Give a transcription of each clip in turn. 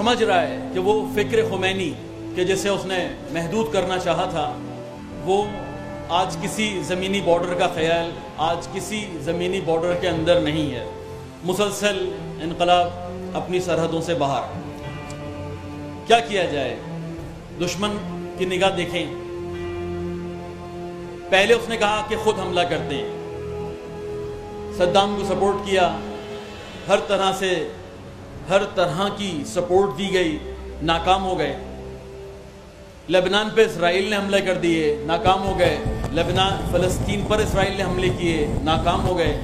سمجھ رہا ہے کہ وہ فکر خمینی کہ جسے اس نے محدود کرنا چاہا تھا، وہ آج کسی زمینی بارڈر کا خیال آج کسی زمینی بارڈر کے اندر نہیں ہے، مسلسل انقلاب اپنی سرحدوں سے باہر۔ کیا کیا جائے؟ دشمن کی نگاہ دیکھیں، پہلے اس نے کہا کہ خود حملہ کرتے ہیں، صدام کو سپورٹ کیا، ہر طرح سے ہر طرح کی سپورٹ دی گئی، ناکام ہو گئے۔ لبنان پہ اسرائیل نے حملے کر دیے، ناکام ہو گئے۔ لبنان فلسطین پر اسرائیل نے حملے کیے، ناکام ہو گئے۔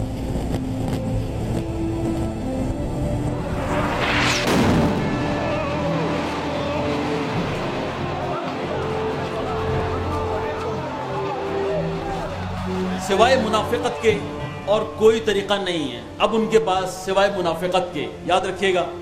سوائے منافقت کے اور کوئی طریقہ نہیں ہے اب ان کے پاس سوائے منافقت کے۔ یاد رکھیے گا،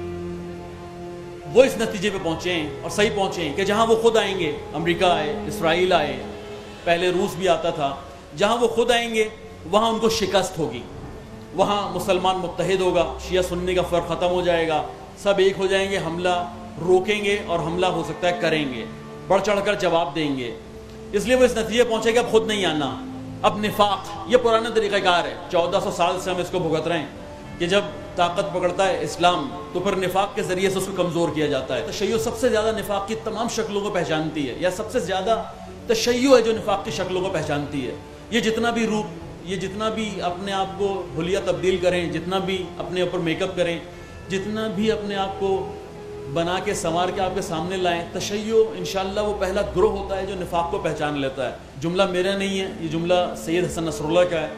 وہ اس نتیجے پہ پہنچے ہیں اور صحیح پہنچے ہیں کہ جہاں وہ خود آئیں گے، امریکہ آئے، اسرائیل آئے، پہلے روس بھی آتا تھا، جہاں وہ خود آئیں گے وہاں ان کو شکست ہوگی، وہاں مسلمان متحد ہوگا، شیعہ سنی کا فرق ختم ہو جائے گا، سب ایک ہو جائیں گے، حملہ روکیں گے اور حملہ ہو سکتا ہے کریں گے، بڑھ چڑھ کر جواب دیں گے۔ اس لیے وہ اس نتیجے پہنچے کہ اب خود نہیں آنا، اب نفاق، یہ پرانا طریقہ کار ہے، 1400 سال سے ہم اس کو بھگت رہے ہیں کہ جب طاقت پکڑتا ہے اسلام تو پھر نفاق کے ذریعے سے اس کو کمزور کیا جاتا ہے۔ تشیع سب سے زیادہ نفاق کی تمام شکلوں کو پہچانتی ہے، یا سب سے زیادہ تشیع ہے جو نفاق کی شکلوں کو پہچانتی ہے۔ یہ جتنا بھی روپ، یہ جتنا بھی اپنے آپ کو حلیہ تبدیل کریں، جتنا بھی اپنے اوپر میک اپ کریں، جتنا بھی اپنے آپ کو بنا کے سنوار کے آپ کے سامنے لائیں، تشیع انشاءاللہ وہ پہلا گروہ ہوتا ہے جو نفاق کو پہچان لیتا ہے۔ جملہ میرا نہیں ہے، یہ جملہ سید حسن نصر اللہ کا ہے۔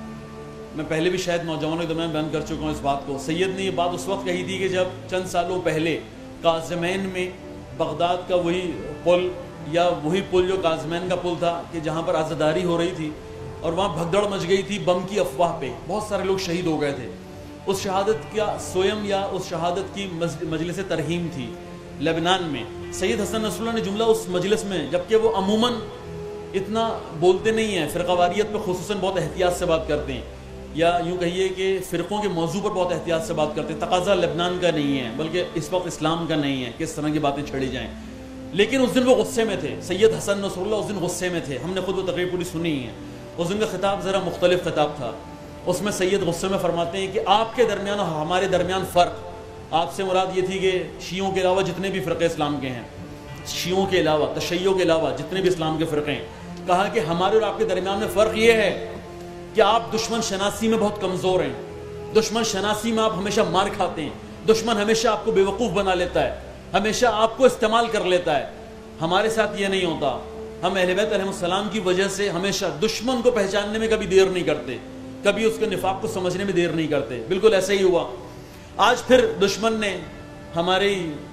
میں پہلے بھی شاید نوجوانوں کے درمیان بیان کر چکا ہوں اس بات کو۔ سید نے یہ بات اس وقت کہی تھی کہ جب چند سالوں پہلے کاظمین میں بغداد کا وہی پل، یا وہی پل جو کاظمین کا پل تھا کہ جہاں پر عزاداری ہو رہی تھی اور وہاں بھگدڑ مچ گئی تھی بم کی افواہ پہ، بہت سارے لوگ شہید ہو گئے تھے۔ اس شہادت کا سویم یا اس شہادت کی مجلس ترحیم تھی لبنان میں۔ سید حسن نصر اللہ نے جملہ اس مجلس میں، جبکہ وہ عموماً اتنا بولتے نہیں ہیں، فرقہ واریت پہ خصوصاً بہت احتیاط سے بات کرتے ہیں، یا یوں کہیے کہ فرقوں کے موضوع پر بہت احتیاط سے بات کرتے ہیں۔ تقاضا لبنان کا نہیں ہے، بلکہ اس وقت اسلام کا نہیں ہے کہ اس طرح کی باتیں چھڑی جائیں۔ لیکن اس دن وہ غصے میں تھے، سید حسن نصر اللہ اس دن غصے میں تھے۔ ہم نے خود وہ تقریر پوری سنی ہے۔ اس دن کا خطاب ذرا مختلف خطاب تھا۔ اس میں سید غصے میں فرماتے ہیں کہ آپ کے درمیان اور ہمارے درمیان فرق، آپ سے مراد یہ تھی کہ شیعوں کے علاوہ جتنے بھی فرقے اسلام کے ہیں، شیعوں کے علاوہ، تشیعوں کے علاوہ جتنے بھی اسلام کے فرقے ہیں، کہا کہ ہمارے اور آپ کے درمیان میں فرق یہ ہے کہ آپ دشمن شناسی میں بہت کمزور ہیں، دشمن شناسی میں آپ ہمیشہ مار کھاتے ہیں، دشمن ہمیشہ آپ کو بے وقوف بنا لیتا ہے، ہمیشہ آپ کو استعمال کر لیتا ہے۔ ہمارے ساتھ یہ نہیں ہوتا، ہم اہل بیت علیہ السلام کی وجہ سے ہمیشہ دشمن کو پہچاننے میں کبھی دیر نہیں کرتے، کبھی اس کے نفاق کو سمجھنے میں دیر نہیں کرتے۔ بالکل ایسا ہی ہوا۔ آج پھر دشمن نے ہمارے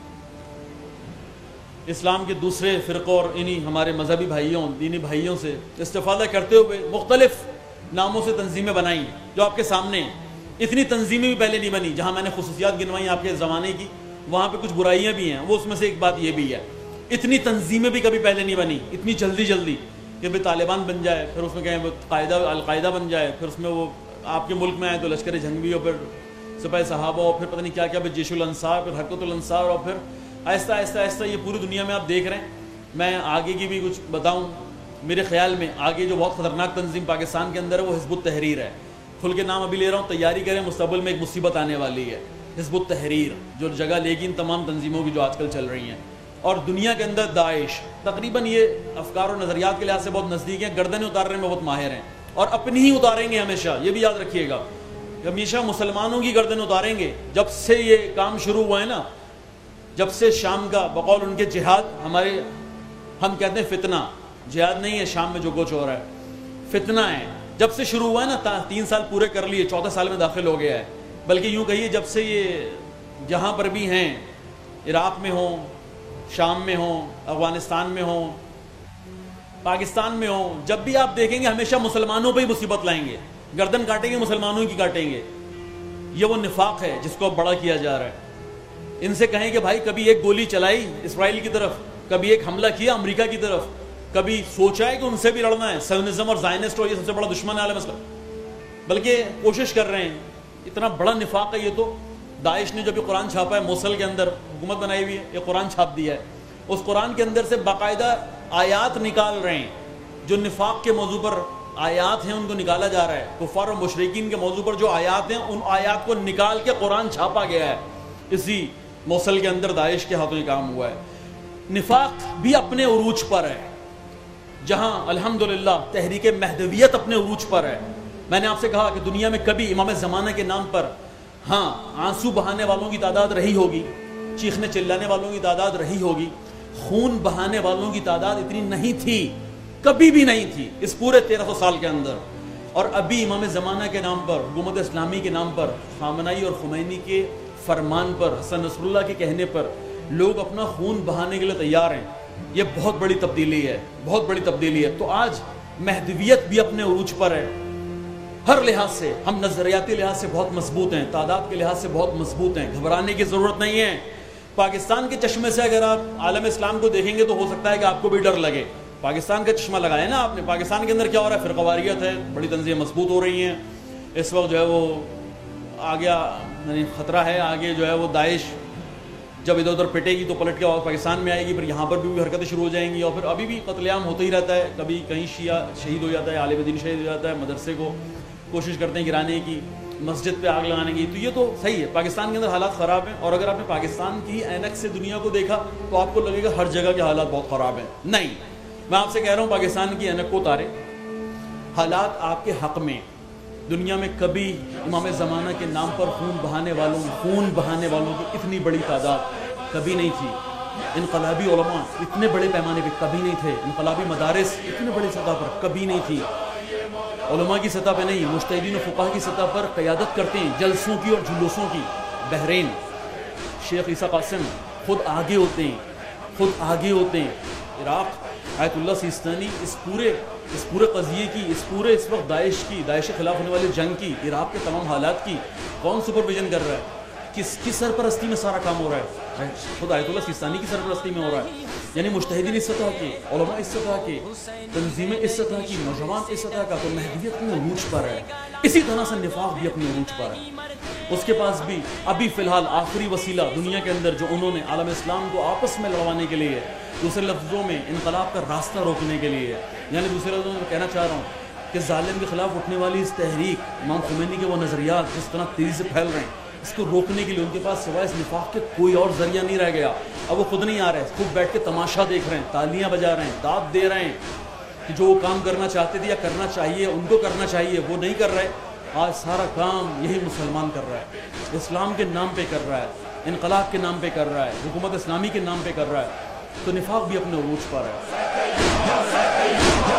اسلام کے دوسرے فرقوں اور انہی ہمارے مذہبی بھائیوں، دینی بھائیوں سے استفادہ کرتے ہوئے مختلف ناموں سے تنظیمیں بنائی جو آپ کے سامنے ہیں۔ اتنی تنظیمیں بھی پہلے نہیں بنی، جہاں میں نے خصوصیات گنوائی آپ کے زمانے کی، وہاں پہ کچھ برائیاں بھی ہیں، وہ اس میں سے ایک بات یہ بھی ہے، اتنی تنظیمیں بھی کبھی پہلے نہیں بنی، اتنی جلدی کہ بھئی طالبان بن جائے، پھر اس میں کہیں القاعدہ بن جائے، پھر اس میں وہ آپ کے ملک میں آئے تو لشکر جنگی، اور پھر سپاہ صحابہ، اور پھر پتہ نہیں کیا کیا، پھر جیش الانصار، پھر حرکت الانصار، اور پھر آہستہ آہستہ آہستہ یہ پوری دنیا میں آپ دیکھ رہے ہیں۔ میں آگے کی بھی کچھ بتاؤں، میرے خیال میں آگے جو بہت خطرناک تنظیم پاکستان کے اندر ہے وہ حزب التحریر ہے۔ کھل کے نام ابھی لے رہا ہوں، تیاری کریں، مستقبل میں ایک مصیبت آنے والی ہے، حزب التحریر، جو جگہ لے گی ان تمام تنظیموں کی جو آج کل چل رہی ہیں۔ اور دنیا کے اندر داعش تقریباً یہ افکار اور نظریات کے لحاظ سے بہت نزدیک ہیں، گردنیں اتارنے میں بہت ماہر ہیں، اور اپنی ہی اتاریں گے ہمیشہ، یہ بھی یاد رکھیے گا، ہمیشہ مسلمانوں کی گردن اتاریں گے۔ جب سے یہ کام شروع ہوا ہے نا، جب سے شام کا بقول ان کے جہاد، ہمارے ہم کہتے ہیں فتنہ، جہاد نہیں ہے شام میں جو کچھ ہو رہا ہے، فتنہ ہے، جب سے شروع ہوا ہے نا، 3 سال پورے کر لیے، 14 سال میں داخل ہو گیا ہے، بلکہ یوں کہیے جب سے یہ جہاں پر بھی ہیں، عراق میں ہوں، شام میں ہوں، افغانستان میں ہوں، پاکستان میں ہوں، جب بھی آپ دیکھیں گے ہمیشہ مسلمانوں پہ ہی مصیبت لائیں گے، گردن کاٹیں گے، مسلمانوں کی کاٹیں گے۔ یہ وہ نفاق ہے جس کو اب بڑا کیا جا رہا ہے۔ ان سے کہیں کہ بھائی کبھی ایک گولی چلائی اسرائیل کی طرف، کبھی ایک حملہ کیا امریکہ کی طرف، کبھی سوچا ہے کہ ان سے بھی لڑنا ہے، سیونزم اور زائنسٹ اور یہ سب سے بڑا دشمن ہے عالم اسلام، بلکہ کوشش کر رہے ہیں۔ اتنا بڑا نفاق ہے یہ تو، داعش نے جو بھی قرآن چھاپا ہے موصل کے اندر حکومت بنائی ہوئی ہے، یہ قرآن چھاپ دیا ہے، اس قرآن کے اندر سے باقاعدہ آیات نکال رہے ہیں، جو نفاق کے موضوع پر آیات ہیں ان کو نکالا جا رہا ہے، کفار اور مشرکین کے موضوع پر جو آیات ہیں ان آیات کو نکال کے قرآن چھاپا گیا ہے۔ اسی موصل کے اندر داعش کے ہاتھوں یہ کام ہوا ہے۔ نفاق بھی اپنے عروج پر ہے، جہاں الحمدللہ تحریک مہدویت اپنے عروج پر ہے۔ میں نے آپ سے کہا کہ دنیا میں کبھی امام زمانہ کے نام پر ہاں آنسو بہانے والوں کی تعداد رہی ہوگی، چیخنے چلانے والوں کی تعداد رہی ہوگی، خون بہانے والوں کی تعداد اتنی نہیں تھی، کبھی بھی نہیں تھی اس پورے 1300 سال کے اندر۔ اور ابھی امام زمانہ کے نام پر، حکومت اسلامی کے نام پر، خامنائی اور خمینی کے فرمان پر، حسن نصر اللہ کے کہنے پر لوگ اپنا خون بہانے کے لیے تیار ہیں۔ یہ بہت بڑی تبدیلی ہے، بہت بڑی تبدیلی ہے۔ تو آج مہدویت بھی اپنے عروج پر ہے، ہر لحاظ سے ہم نظریاتی لحاظ سے بہت مضبوط ہیں، تعداد کے لحاظ سے بہت مضبوط ہیں، گھبرانے کی ضرورت نہیں ہے۔ پاکستان کے چشمے سے اگر آپ عالم اسلام کو دیکھیں گے تو ہو سکتا ہے کہ آپ کو بھی ڈر لگے۔ پاکستان کا چشمہ لگایا نا آپ نے، پاکستان کے اندر کیا ہو رہا ہے؟ فرقہ واریت ہے، بڑی تنظیمیں مضبوط ہو رہی ہیں، اس وقت جو ہے وہ آگے یعنی خطرہ ہے، آگے جو ہے وہ داعش جب ادھر ادھر پٹے گی تو پلٹ کے پاکستان میں آئے گی، پھر یہاں پر بھی حرکتیں شروع ہو جائیں گی، اور پھر ابھی بھی قتل عام ہوتا ہی رہتا ہے، کبھی کہیں شیعہ شہید ہو جاتا ہے، عالم دین شہید ہو جاتا ہے، مدرسے کو کوشش کرتے ہیں گرانے کی، مسجد پہ آگ لگانے کی۔ تو یہ تو صحیح ہے، پاکستان کے اندر حالات خراب ہیں، اور اگر آپ نے پاکستان کی اینک سے دنیا کو دیکھا تو آپ کو لگے گا ہر جگہ کے حالات بہت خراب ہیں۔ نہیں، میں آپ سے کہہ رہا ہوں پاکستان کی اینک کو اتارے، حالات آپ کے حق میں۔ دنیا میں کبھی امام زمانہ کے نام پر خون بہانے والوں کی اتنی بڑی تعداد کبھی نہیں تھی۔ انقلابی علماء اتنے بڑے پیمانے پہ کبھی نہیں تھے، انقلابی مدارس اتنے بڑے سطح پر کبھی نہیں تھی۔ علماء کی سطح پہ نہیں، مجتہدین و فقہاء کی سطح پر قیادت کرتے ہیں جلسوں کی اور جلوسوں کی۔ بحرین شیخ عیسیٰ قاسم خود آگے ہوتے ہیں، عراق آیت اللہ سیستانی اس پورے قضیے کی، اس وقت داعش کے خلاف ہونے والی جنگ کی، عراق کے تمام حالات کی کون سپرویژن کر رہا ہے؟ کس سرپرستی میں سارا کام ہو رہا ہے؟ خود آیت اللہ سیستانی کی سرپرستی میں ہو رہا ہے۔ یعنی مجتہدین اس سطح کے، علماء اس سطح کے، تنظیمیں اس سطح کی، نوجوان اس سطح کا، تو مہدویت اپنے عروج پر ہے۔ اسی طرح سے نفاق بھی اپنے عروج پر ہے۔ اس کے پاس بھی ابھی فی الحال آخری وسیلہ دنیا کے اندر جو انہوں نے عالم اسلام کو آپس میں لڑوانے کے لیے، دوسرے لفظوں میں انقلاب کا راستہ روکنے کے لیے، یعنی دوسرے لفظوں میں کہنا چاہ رہا ہوں کہ ظالم کے خلاف اٹھنے والی اس تحریک، امام خمینی کے وہ نظریات جس طرح تیزی سے پھیل رہے ہیں، اس کو روکنے کے لیے ان کے پاس سوائے اس نفاق کے کوئی اور ذریعہ نہیں رہ گیا۔ اب وہ خود نہیں آ رہے، خود بیٹھ کے تماشا دیکھ رہے ہیں، تالیاں بجا رہے ہیں، داد دے رہے ہیں کہ جو وہ کام کرنا چاہتے تھے یا کرنا چاہیے ان کو کرنا چاہیے وہ نہیں کر رہے۔ آج سارا کام یہی مسلمان کر رہا ہے، اسلام کے نام پہ کر رہا ہے، انقلاب کے نام پہ کر رہا ہے، حکومت اسلامی کے نام پہ کر رہا ہے۔ تو نفاق بھی اپنے عروج پر ہے۔